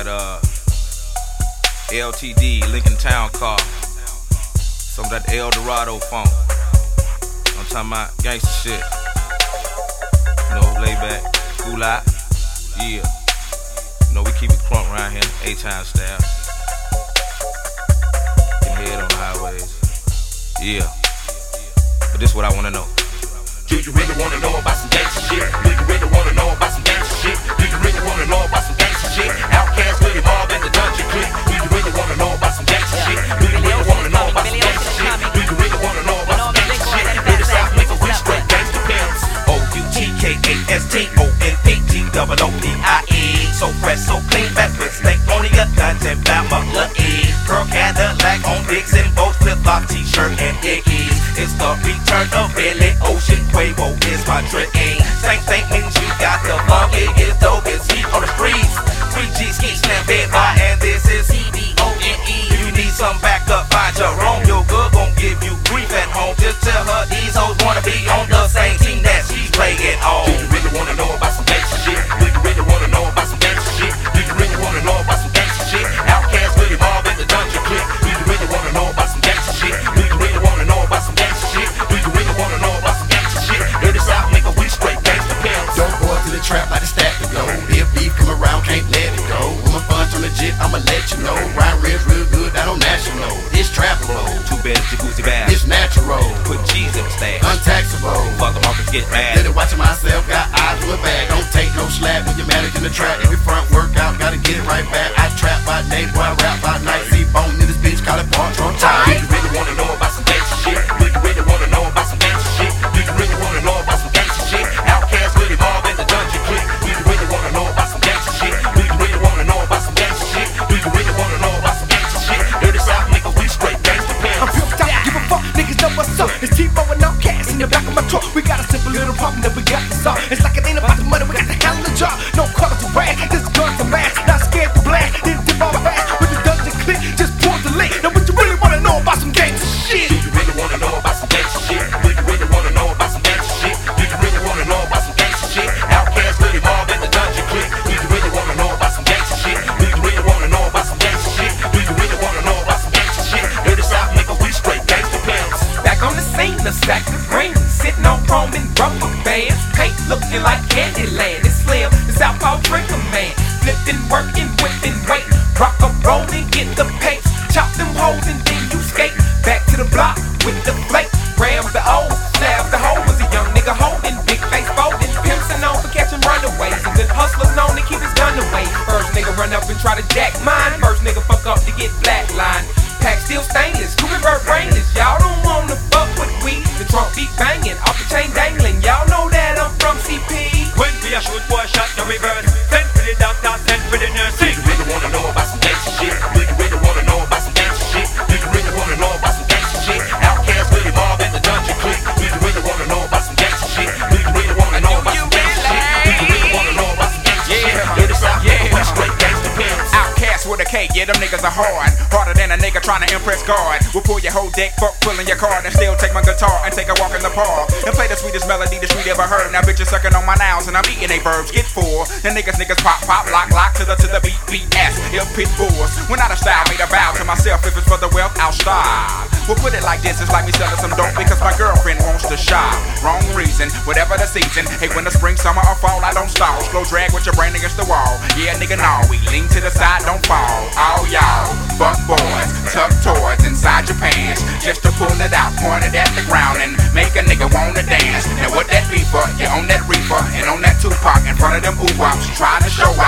LTD, Lincoln Town car. Some of that El Dorado funk. I'm talking about gangsta shit. You know, lay back, cool out. Yeah. You know, we keep it crunk around here, A-Town style. Getting head on the highways. Yeah. But this what I wanna know. Do you really wanna know about some gangsta shit? Do you really wanna know about some gangsta shit? Do you really wanna know about some gangsta shit? Outkast really mob in the dungeon clique. Do you really wanna know about some gangsta shit? Do you really wanna know about some gangsta shit? Do you really wanna know about some gangsta shit? Hear the South nigga, we straight gangsta pimps. O-U-T-K-A-S-T-O-O-N-P-G-O-O-D-I-E. So fresh, so clean, back with snake on the nothing about my E. Pearl Cadillac on Dixon, both flip-flop t-shirt and Dickies. It's the return of Billy Ocean. Quavo is my trick. Same means you got the funk. It is dope, it's heat on the streets. 3G ski slam bed by, and this is CBONE. You need some backup, find your own. Your good gon' give you grief at home. Just tell her these hoes wanna be on the same team that she's playing on. Do you really wanna know about some gangsta shit? Do you really wanna know about some gangsta shit? Do you really wanna know about some gangsta shit? Outkast really mob in the dungeon clique. Do you really wanna know about some gangsta shit? Do you really wanna know about some gangsta shit? Do you really wanna know about some gangsta shit? Hear the South nigga, we straight gangsta pimps. Don't go to the trap like the stack to go. If beef come around, can't let it go. When my funds on legit, I'ma let you know. Ryan Ribs real good, that on national. It's trapper roll. 2 beds, jacuzzi bath. It's natural. Put cheese in the stash. Untaxable. Fuck them off and get mad. Let it watching myself, got eyes to a bag. Don't take no slap when you're managing the track. Every front workout, gotta get it right back. I trap by day, boy, I rap by night. See bone in this bitch, call it bar on time. Do you really wanna know about some gangsta shit? Do you really wanna know about some gangsta shit? Do you really wanna know about some gangsta shit? Outkast really mob in the dungeon clique. Do you really wanna know about some gangsta shit? Do you really wanna know about some gangsta shit? Do you really wanna know about some gangsta shit? Hear the South nigga, we straight gangsta pimps. I'm pimped out, give a fuck, niggas know what's up. It's T-Bo and Outkast in the back of my truck. We got a simple little problem that we got to solve. It's like it ain't about the money, we got the hell of the job. No colors to brag, this gun's a mask. Not scared to blast, didn't dip all fast. With the dungeon click, just pull the link. Now what you really wanna know about some gangsta shit? Do you really wanna know about some gangsta shit? Do you really wanna know about some gangsta shit? Do you really wanna know about some gangsta shit? Outkast really mob in the dungeon clique. Do you really wanna know about some gangsta shit? Do you really wanna know about some gangsta shit? Do you really wanna know about some gangsta shit? Hear the South nigga, we straight gangsta pimps. Back on the scene, a stack of green, sitting on chrome and rubber bands. Paint looking like Candyland. It's Slim, the Southpaw drinker man. Flipping, working, whipping, weight. Rock up, rolling, get the pace. Chop them hoes and then you skate. Back to the block with the flake. Rams the old, stab the hoe. Was a young nigga holding, big face folding. Pimps are known for catching runaways. A good hustler known to keep his gun away. First nigga run up and try to jack mine. First nigga fuck up to get flatlined. Pack still stainless, Cooper bird brainless. Y'all don't wanna fuck with we. The trunk beat banging, off the chain dangling. Y'all know that I'm from CP. When we a shoot, boy, shot the reverse. Send for the doctor, send for the nurse. Do you really wanna know about some gangsta shit? Do you really wanna know about some gangsta shit? Do you really wanna know about some gangsta shit? Outkast really mob in the dungeon clique. Do you really wanna know about some gangsta shit? Do you really wanna know about some gangsta shit? Do you really wanna know about some gangsta shit? Hear the South nigga, we straight gangsta pimps. Outkast with a K, yeah, them niggas are hard. Harder than a nigga trying to impress God. We'll pull your whole deck, fuck pulling your card, and still take my guitar and take a walk in the park. And play the sweetest melody the street ever heard. Now bitches sucking on my nouns and I'm eating they verbs. Get full. The niggas pop, lock to the beat, ass. Ill pit bulls. When out of style, made a vow to myself. If it's for the wealth, I'll style. We'll put it like this, it's like me selling some dope because my girlfriend wants to shop. Wrong reason, whatever the season. Hey, when the spring, summer, or fall, I don't stall. Slow drag with your brain against the wall. Yeah, nigga, no, we lean to the side, don't fall. All y'all, fuck boys, tuck toys inside your pants. Just to pull it out, point it at the ground and make a nigga wanna dance. Now what that be for? You on that reefer and on that Tupac in front of them ooh-wops. Trying to show